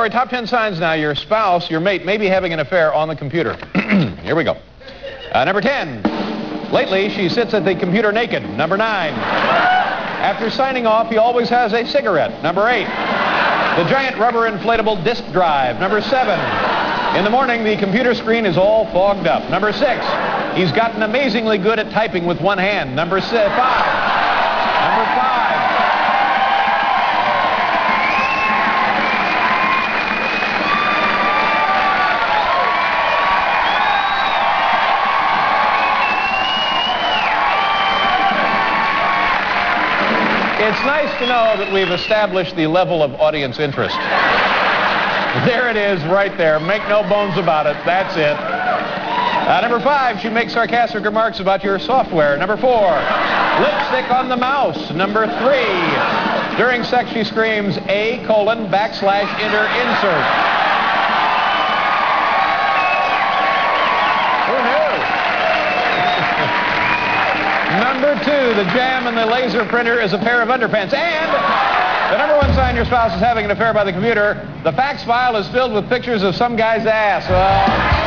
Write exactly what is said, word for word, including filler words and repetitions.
category, top ten signs now your spouse, your mate, may be having an affair on the computer. Here we go. Uh, number ten, lately she sits at the computer naked. Number nine, after signing off, he always has a cigarette. Number eight, the giant rubber inflatable disk drive. Number seven, in the morning, the computer screen is all fogged up. Number six, he's gotten amazingly good at typing with one hand. Number six, five, number five, it's nice to know that we've established the level of audience interest. There it is right there. Make no bones about it. That's it. Uh, number five, she makes sarcastic remarks about your software. Number four, lipstick on the mouse. Number three, during sex she screams A colon backslash enter insert. Who knew? Number two, the jam in the laser printer is a pair of underpants. And the number one sign your spouse is having an affair by the computer, the fax file is filled with pictures of some guy's ass. Well,